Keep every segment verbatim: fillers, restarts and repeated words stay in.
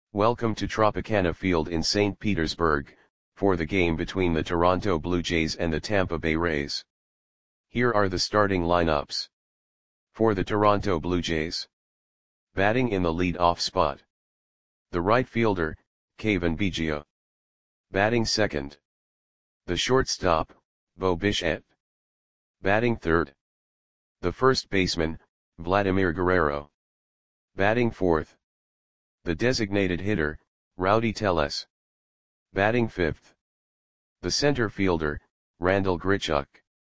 Welcome to Tropicana Field in Saint Petersburg, for the game between the Toronto Blue Jays and the Tampa Bay Rays. Here are the starting lineups. For the Toronto Blue Jays. Batting in the lead-off spot. The right fielder, Cavan Biggio. Batting second. The shortstop, Bo Bichette. Batting third. The first baseman, Vladimir Guerrero. Batting fourth. The designated hitter, Rowdy Tellez. Batting fifth. The center fielder, Randal Grichuk.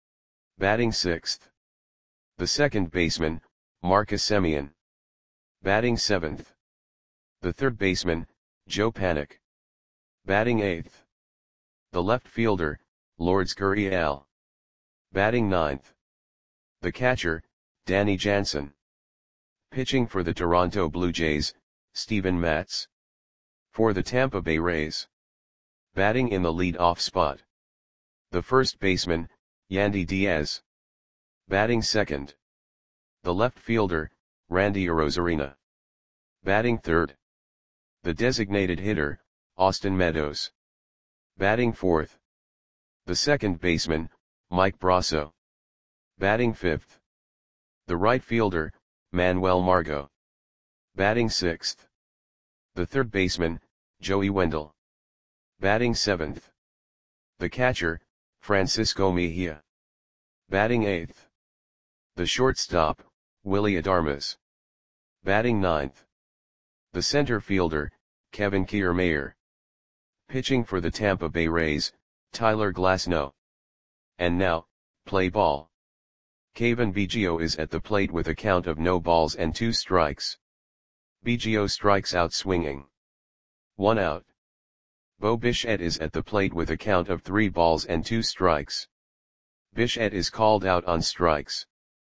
Batting sixth. The second baseman, Marcus Semien. Batting seventh. The third baseman, Joe Panik. Batting eighth. The left fielder, Lourdes Gurriel. Batting ninth. The catcher, Danny Jansen. Pitching for the Toronto Blue Jays, Steven Matz. For the Tampa Bay Rays. Batting in the lead-off spot. The first baseman, Yandy Diaz. Batting second. The left fielder, Randy Arozarena. Batting third. The designated hitter, Austin Meadows. Batting fourth. The second baseman, Mike Brosseau. Batting fifth. The right fielder, Manuel Margot. Batting sixth. The third baseman, Joey Wendell. Batting seventh. The catcher, Francisco Mejia. Batting eighth. The shortstop, Willy Adames. Batting ninth. The center fielder, Kevin Kiermaier. Pitching for the Tampa Bay Rays, Tyler Glasnow. And now, play ball. Cavan Biggio is at the plate with a count of no balls and two strikes. Biggio strikes out swinging. One out. Bo Bichette is at the plate with a count of three balls and two strikes. Bichette is called out on strikes.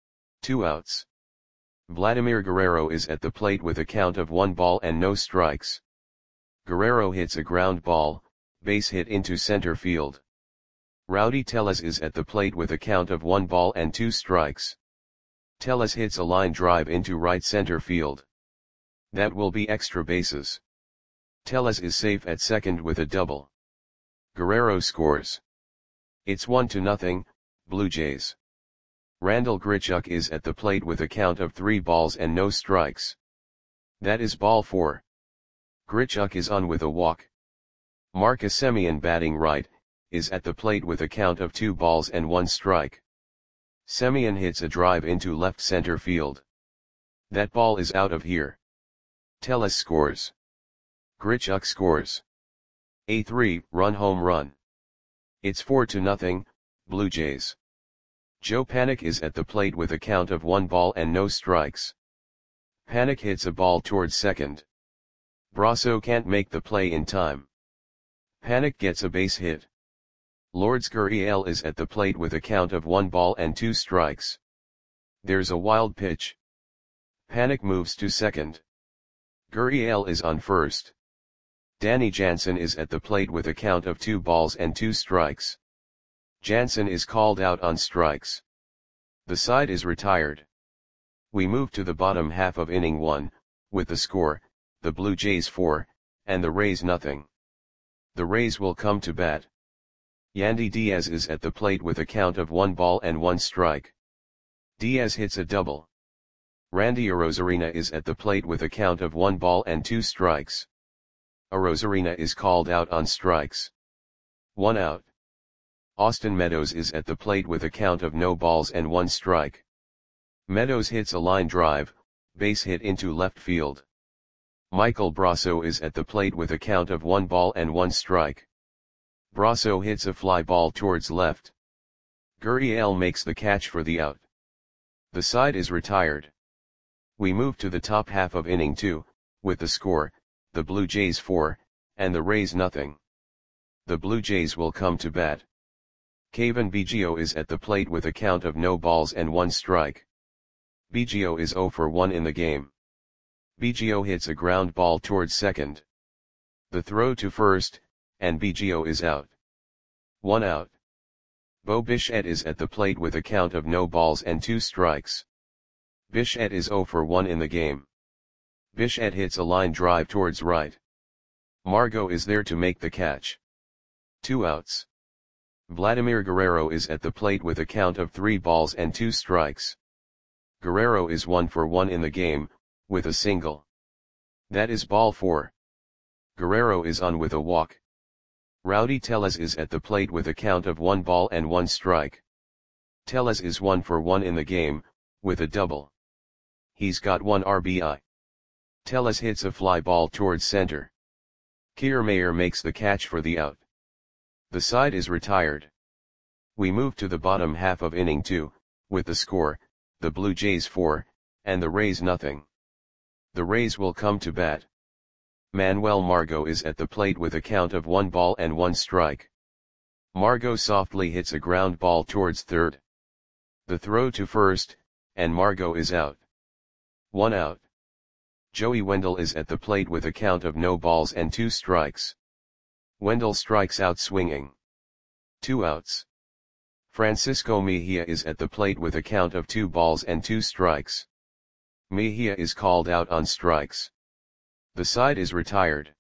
Two outs. Vladimir Guerrero is at the plate with a count of one ball and no strikes. Guerrero hits a ground ball, base hit into center field. Rowdy Tellez is at the plate with a count of one ball and two strikes. Tellez hits a line drive into right center field. That will be extra bases. Tellez is safe at second with a double. Guerrero scores. It's one to nothing, Blue Jays. Randal Grichuk is at the plate with a count of three balls and no strikes. That is ball four. Grichuk is on with a walk. Marcus Semien, batting right, is at the plate with a count of two balls and one strike. Semien hits a drive into left center field. That ball is out of here. Tellez scores. Grichuk scores. A three-run home run. It's four to nothing, Blue Jays. Joe Panik is at the plate with a count of one ball and no strikes. Panik hits a ball towards second. Brosseau can't make the play in time. Panik gets a base hit. Lourdes Gurriel is at the plate with a count of one ball and two strikes. There's a wild pitch. Panik moves to second. Gurriel is on first. Danny Jansen is at the plate with a count of two balls and two strikes. Jansen is called out on strikes. The side is retired. We move to the bottom half of inning one, with the score, the Blue Jays four, and the Rays nothing. The Rays will come to bat. Yandy Diaz is at the plate with a count of one ball and one strike. Diaz hits a double. Randy Arozarena is at the plate with a count of one ball and two strikes. Arozarena is called out on strikes. One out. Austin Meadows is at the plate with a count of no balls and one strike. Meadows hits a line drive, base hit into left field. Michael Brosseau is at the plate with a count of one ball and one strike. Brosseau hits a fly ball towards left. Gurriel makes the catch for the out. The side is retired. We move to the top half of inning two, with the score, the Blue Jays four, and the Rays nothing. The Blue Jays will come to bat. Cavan Biggio is at the plate with a count of no balls and one strike. Biggio is zero for one in the game. Biggio hits a ground ball towards second. The throw to first, and Biggio is out. One out. Bo Bichette is at the plate with a count of no balls and two strikes. Bichette is zero for one in the game. Bichette hits a line drive towards right. Margot is there to make the catch. Two outs. Vladimir Guerrero is at the plate with a count of three balls and two strikes. Guerrero is one for one in the game, with a single. That is ball four. Guerrero is on with a walk. Rowdy Tellez is at the plate with a count of one ball and one strike. Tellez is one for one in the game, with a double. He's got one R B I. Tellez hits a fly ball towards center. Kiermaier makes the catch for the out. The side is retired. We move to the bottom half of inning two, with the score, the Blue Jays four, and the Rays nothing. The Rays will come to bat. Manuel Margot is at the plate with a count of one ball and one strike. Margot softly hits a ground ball towards third. The throw to first, and Margot is out. One out. Joey Wendle is at the plate with a count of no balls and two strikes. Wendle strikes out swinging. Two outs. Francisco Mejia is at the plate with a count of two balls and two strikes. Mejia is called out on strikes. The side is retired.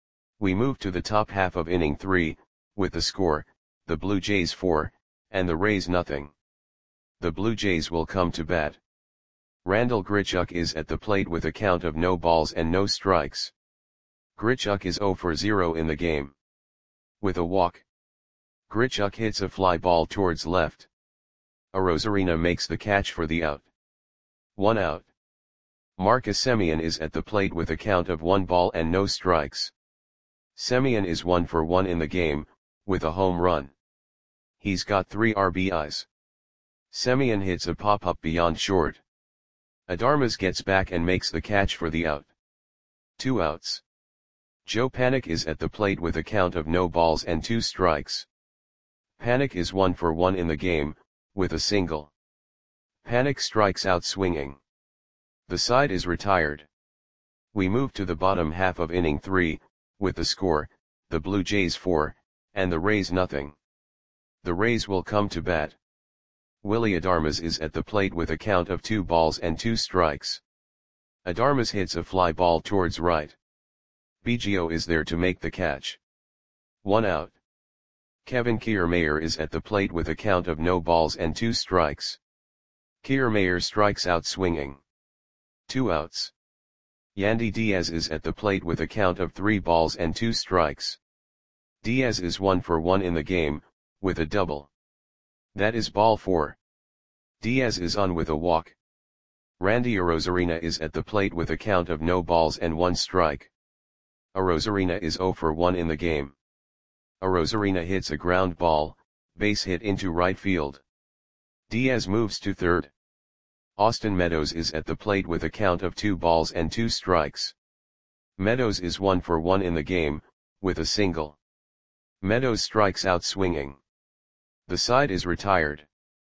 We move to the top half of inning three, with the score, the Blue Jays four, and the Rays nothing. The Blue Jays will come to bat. Randal Grichuk is at the plate with a count of no balls and no strikes. Grichuk is zero for zero in the game. With a walk. Grichuk hits a fly ball towards left. Arozarena makes the catch for the out. One out. Marcus Semien is at the plate with a count of one ball and no strikes. Semien is one for one in the game, with a home run. He's got three R B Is. Semien hits a pop-up beyond short. Adarmas gets back and makes the catch for the out. Two outs. Joe Panik is at the plate with a count of no balls and two strikes. Panik is one for one in the game, with a single. Panik strikes out swinging. The side is retired. We move to the bottom half of inning three, with the score, the Blue Jays four, and the Rays nothing. The Rays will come to bat. Willy Adarmas is at the plate with a count of two balls and two strikes. Adarmas hits a fly ball towards right. Biggio is there to make the catch. One out. Kevin Kiermaier is at the plate with a count of no balls and two strikes. Kiermaier strikes out swinging. Two outs. Yandy Diaz is at the plate with a count of three balls and two strikes. Diaz is one for one in the game, with a double. That is ball four. Diaz is on with a walk. Randy Arozarena is at the plate with a count of no balls and one strike. Arozarena is zero for one in the game. Arozarena hits a ground ball, base hit into right field. Diaz moves to third. Austin Meadows is at the plate with a count of two balls and two strikes. Meadows is one for one in the game, with a single. Meadows strikes out swinging. The side is retired.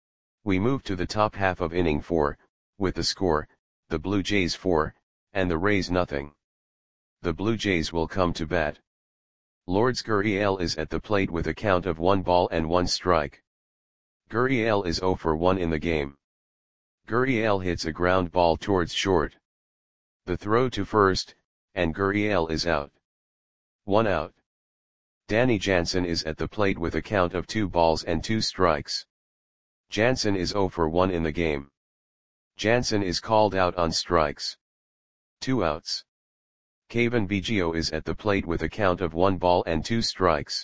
We move to the top half of inning four, with the score, the Blue Jays four, and the Rays nothing. The Blue Jays will come to bat. Lourdes Gurriel is at the plate with a count of one ball and one strike. Gurriel is zero for one in the game. Gurriel hits a ground ball towards short. The throw to first, and Gurriel is out. One out. Danny Jansen is at the plate with a count of two balls and two strikes. Jansen is zero for one in the game. Jansen is called out on strikes. Two outs. Cavan Biggio is at the plate with a count of one ball and two strikes.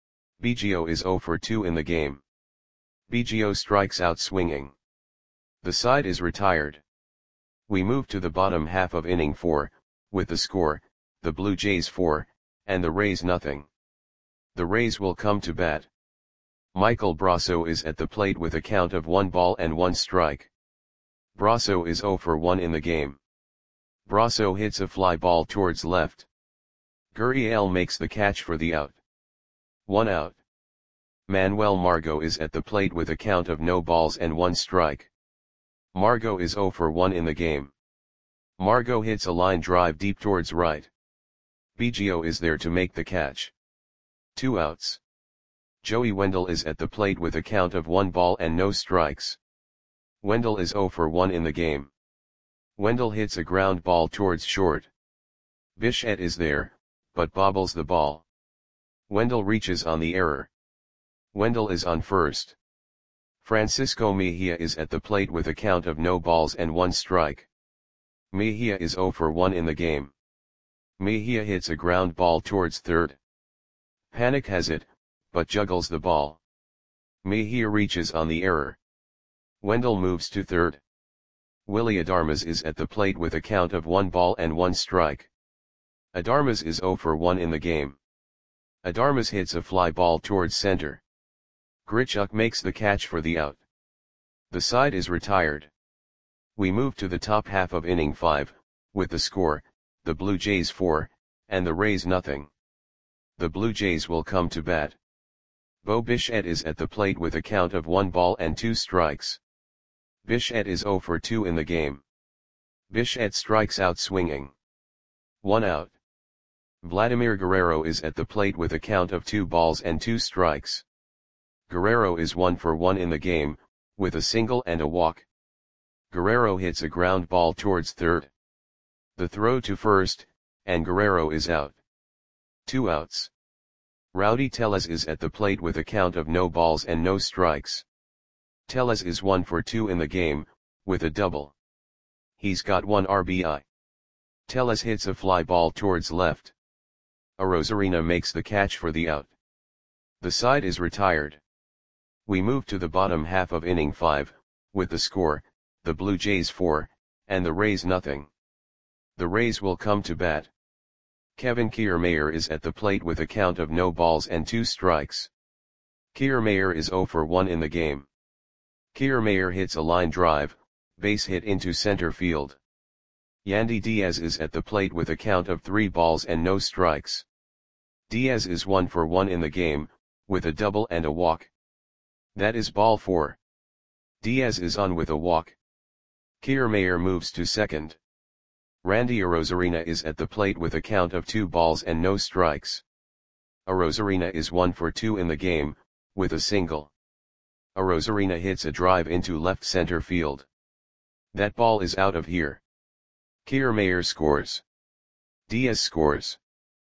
Biggio is zero for two in the game. Biggio strikes out swinging. The side is retired. We move to the bottom half of inning four, with the score, the Blue Jays four, and the Rays nothing. The Rays will come to bat. Michael Brasso is at the plate with a count of one ball and one strike. Brasso is zero for one in the game. Brasso hits a fly ball towards left. Gurriel makes the catch for the out. One out. Manuel Margot is at the plate with a count of no balls and one strike. Margot is zero for one in the game. Margot hits a line drive deep towards right. Biggio is there to make the catch. Two outs. Joey Wendle is at the plate with a count of one ball and no strikes. Wendle is zero for one in the game. Wendle hits a ground ball towards short. Bichette is there, but bobbles the ball. Wendell reaches on the error. Wendell is on first. Francisco Mejia is at the plate with a count of no balls and one strike. Mejia is zero for one in the game. Mejia hits a ground ball towards third. Panik has it, but juggles the ball. Mejia reaches on the error. Wendell moves to third. Willy Adames is at the plate with a count of one ball and one strike. Adames is zero for one in the game. Adames hits a fly ball towards center. Grichuk makes the catch for the out. The side is retired. We move to the top half of inning five, with the score, the Blue Jays four, and the Rays nothing. The Blue Jays will come to bat. Bo Bichette is at the plate with a count of one ball and two strikes. Bichette is zero for two in the game. Bichette strikes out swinging. One out. Vladimir Guerrero is at the plate with a count of two balls and two strikes. Guerrero is one for one in the game, with a single and a walk. Guerrero hits a ground ball towards third. The throw to first, and Guerrero is out. Two outs. Rowdy Tellez is at the plate with a count of no balls and no strikes. Tellez is one for two in the game, with a double. He's got one R B I. Tellez hits a fly ball towards left. Arozarena makes the catch for the out. The side is retired. We move to the bottom half of inning five, with the score, the Blue Jays four, and the Rays nothing. The Rays will come to bat. Kevin Kiermaier is at the plate with a count of no balls and two strikes. Kiermaier is zero for one in the game. Kiermaier hits a line drive, base hit into center field. Yandy Diaz is at the plate with a count of three balls and no strikes. Diaz is one for one in the game, with a double and a walk. That is ball four. Diaz is on with a walk. Kiermaier moves to second. Randy Arozarena is at the plate with a count of two balls and no strikes. Arozarena is one for two in the game, with a single. Arozarena hits a drive into left center field. That ball is out of here. Kiermaier scores. Diaz scores.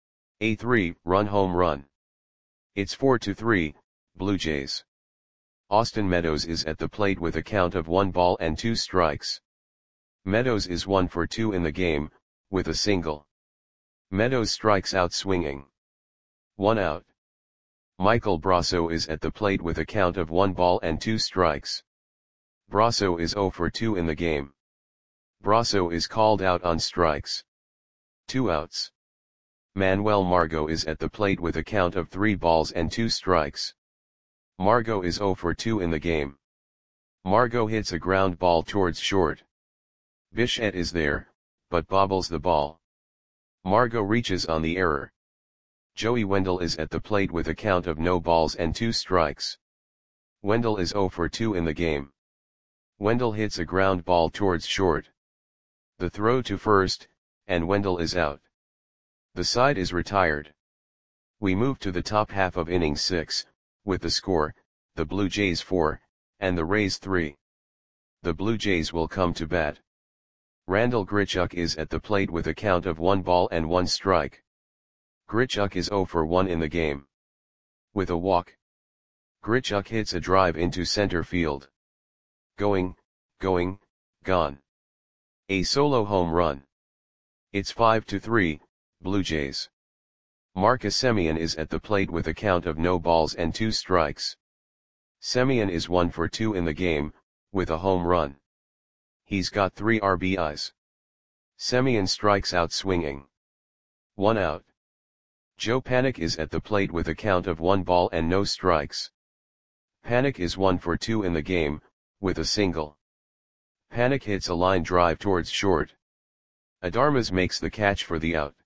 A three-run home run. It's four to three, Blue Jays. Austin Meadows is at the plate with a count of one ball and two strikes. Meadows is one for two in the game, with a single. Meadows strikes out swinging. One out. Michael Brasso is at the plate with a count of one ball and two strikes. Brasso is zero for two in the game. Brasso is called out on strikes. Two outs. Manuel Margot is at the plate with a count of three balls and two strikes. Margot is zero for two in the game. Margot hits a ground ball towards short. Bichette is there, but bobbles the ball. Margot reaches on the error. Joey Wendell is at the plate with a count of no balls and two strikes. Wendell is zero for two in the game. Wendell hits a ground ball towards short. The throw to first, and Wendell is out. The side is retired. We move to the top half of inning six, with the score, the Blue Jays four, and the Rays three. The Blue Jays will come to bat. Randall Grichuk is at the plate with a count of one ball and one strike. Grichuk is zero for one in the game. With a walk. Grichuk hits a drive into center field. Going, going, gone. A solo home run. It's five to three, Blue Jays. Marcus Semien is at the plate with a count of no balls and two strikes. Semien is one for two in the game, with a home run. He's got three R B Is. Semien strikes out swinging. One out. Joe Panik is at the plate with a count of one ball and no strikes. Panik is one for two in the game, with a single. Panik hits a line drive towards short. Adames makes the catch for the out.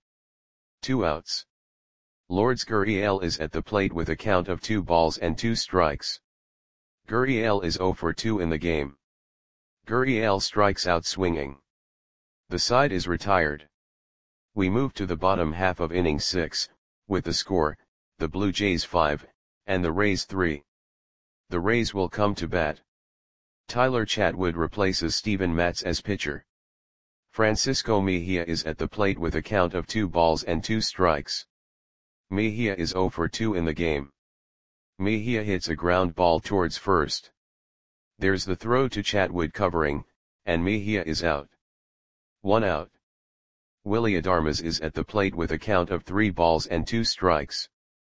Two outs. Lourdes Gurriel is at the plate with a count of two balls and two strikes. Gurriel is zero for two in the game. Gurriel strikes out swinging. The side is retired. We move to the bottom half of inning six, with the score, the Blue Jays five, and the Rays three. The Rays will come to bat. Tyler Chatwood replaces Steven Matz as pitcher. Francisco Mejia is at the plate with a count of two balls and two strikes. Mejia is zero for two in the game. Mejia hits a ground ball towards first. There's the throw to Chatwood covering, and Mejia is out. One out. Willy Adames is at the plate with a count of three balls and two strikes.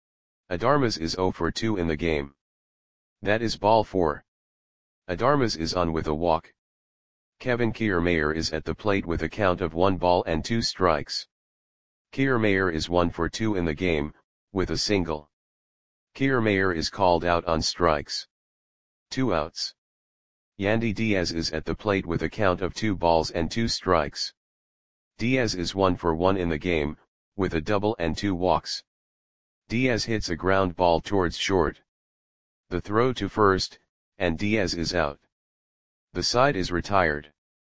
Adames is zero for two in the game. That is ball four. Adames is on with a walk. Kevin Kiermaier is at the plate with a count of one ball and two strikes. Kiermaier is one for two in the game, with a single. Kiermaier is called out on strikes. Two outs. Yandy Diaz is at the plate with a count of two balls and two strikes. Diaz is one for one in the game, with a double and two walks. Diaz hits a ground ball towards short. The throw to first, and Diaz is out. The side is retired.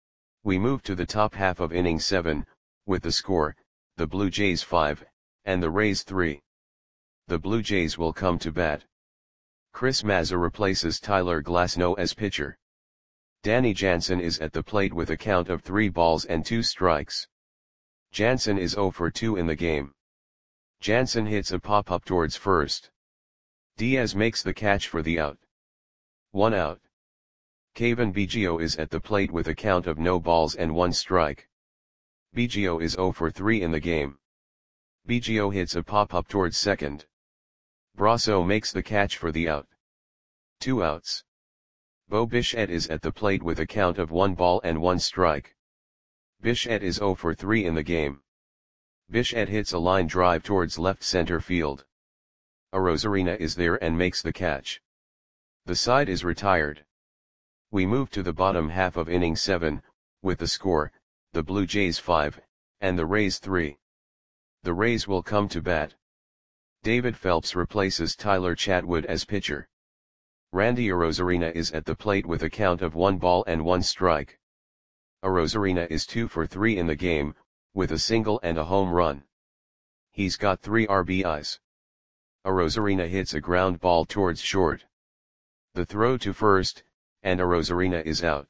We move to the top half of inning seven, with the score, the Blue Jays five, and the Rays three. The Blue Jays will come to bat. Chris Mazza replaces Tyler Glasnow as pitcher. Danny Jansen is at the plate with a count of three balls and two strikes. Jansen is zero for two in the game. Jansen hits a pop-up towards first. Diaz makes the catch for the out. One out. Cavan Biggio is at the plate with a count of no balls and one strike. Biggio is zero for three in the game. Biggio hits a pop-up towards second. Brasso makes the catch for the out. Two outs. Bo Bichette is at the plate with a count of one ball and one strike. Bichette is zero for three in the game. Bichette hits a line drive towards left center field. Arozarena is there and makes the catch. The side is retired. We move to the bottom half of inning seven, with the score, the Blue Jays five, and the Rays three. The Rays will come to bat. David Phelps replaces Tyler Chatwood as pitcher. Randy Arozarena is at the plate with a count of one ball and one strike. Arozarena is two for three in the game, with a single and a home run. He's got three R B Is. Arozarena hits a ground ball towards short. The throw to first, and Arozarena is out.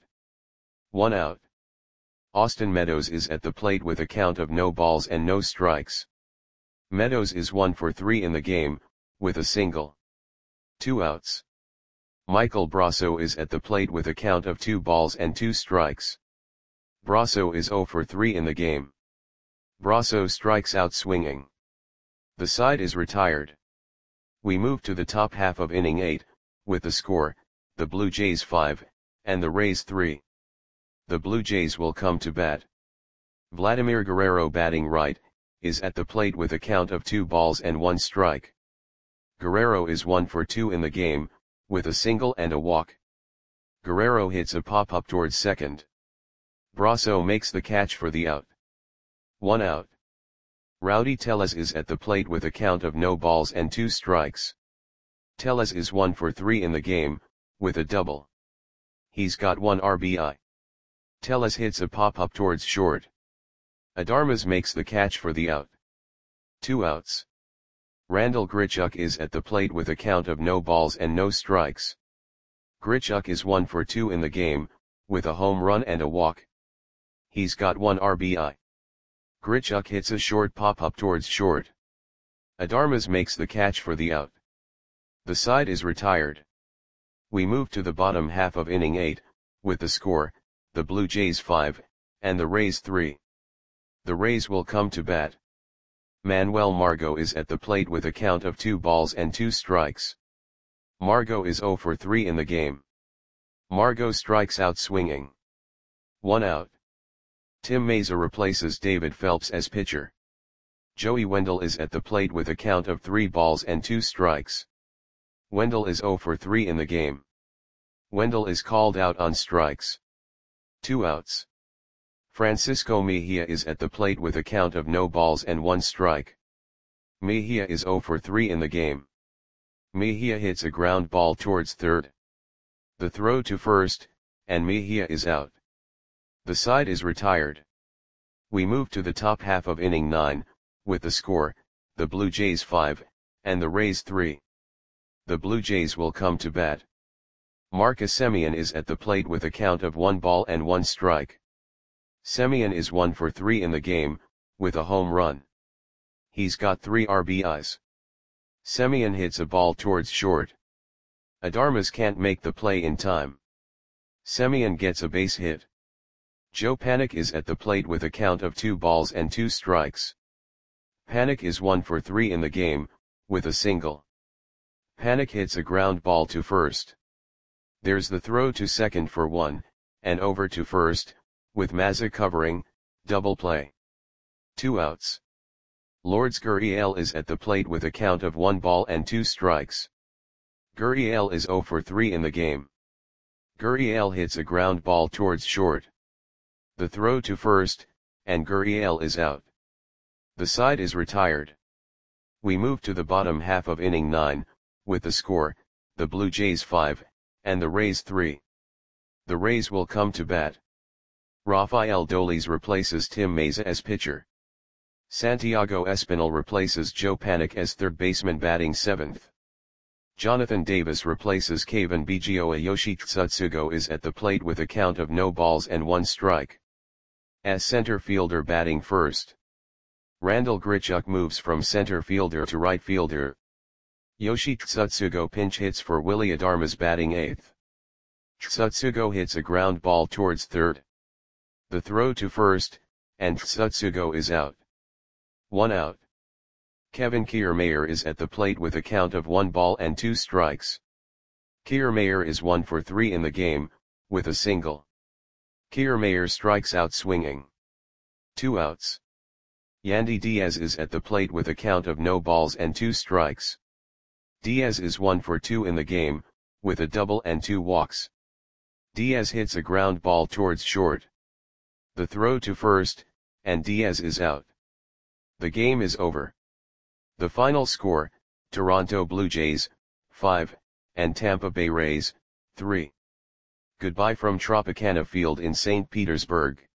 One out. Austin Meadows is at the plate with a count of no balls and no strikes. Meadows is one for three in the game, with a single. Two outs. Michael Brasso is at the plate with a count of two balls and two strikes. Brasso is zero for three in the game. Brasso strikes out swinging. The side is retired. We move to the top half of inning eight, with the score, the Blue Jays five, and the Rays three. The Blue Jays will come to bat. Vladimir Guerrero, batting right, is at the plate with a count of two balls and one strike. Guerrero is one for two in the game, with a single and a walk. Guerrero hits a pop-up towards second. Brasso makes the catch for the out. One out. Rowdy Tellez is at the plate with a count of no balls and two strikes. Tellez is one for three in the game, with a double. He's got one R B I. Tellez hits a pop-up towards short. Adames makes the catch for the out. Two outs. Randall Grichuk is at the plate with a count of no balls and no strikes. Grichuk is one for two in the game, with a home run and a walk. He's got one R B I. Grichuk hits a short pop-up towards short. Adames makes the catch for the out. The side is retired. We move to the bottom half of inning eight, with the score, the Blue Jays five, and the Rays three. The Rays will come to bat. Manuel Margot is at the plate with a count of two balls and two strikes. Margot is zero for three in the game. Margot strikes out swinging. One out. Tim Mayza replaces David Phelps as pitcher. Joey Wendell is at the plate with a count of three balls and two strikes. Wendell is zero for three in the game. Wendell is called out on strikes. Two outs. Francisco Mejia is at the plate with a count of no balls and one strike. Mejia is zero for three in the game. Mejia hits a ground ball towards third. The throw to first, and Mejia is out. The side is retired. We move to the top half of inning nine, with the score, the Blue Jays five, and the Rays three. The Blue Jays will come to bat. Marcus Semien is at the plate with a count of one ball and one strike. Semien is one for three in the game, with a home run. He's got three R B Is. Semyon hits a ball towards short. Adarmas can't make the play in time. Semyon gets a base hit. Joe Panik is at the plate with a count of two balls and two strikes. Panik is one for three in the game, with a single. Panik hits a ground ball to first. There's the throw to second for one, and over to first, with Mazza covering, double play. Two outs. Lourdes Gurriel is at the plate with a count of one ball and two strikes. Gurriel is zero for three in the game. Gurriel hits a ground ball towards short. The throw to first, and Gurriel is out. The side is retired. We move to the bottom half of inning nine, with the score, the Blue Jays five, and the Rays three. The Rays will come to bat. Rafael Dolis replaces Tim Mayza as pitcher. Santiago Espinal replaces Joe Panik as third baseman batting seventh. Jonathan Davis replaces Kevin Biggio. Yoshi Tsutsugo is at the plate with a count of no balls and one strike. As center fielder batting first. Randall Grichuk moves from center fielder to right fielder. Yoshi Tsutsugo pinch hits for Willy Adarmas batting eighth. Tsutsugo hits a ground ball towards third. The throw to first, and Tsutsugo is out. One out. Kevin Kiermaier is at the plate with a count of one ball and two strikes. Kiermaier is one for three in the game, with a single. Kiermaier strikes out swinging. Two outs. Yandy Diaz is at the plate with a count of no balls and two strikes. Diaz is one for two in the game, with a double and two walks. Diaz hits a ground ball towards short. The throw to first, and Diaz is out. The game is over. The final score, Toronto Blue Jays, five, and Tampa Bay Rays, three. Goodbye from Tropicana Field in Saint Petersburg.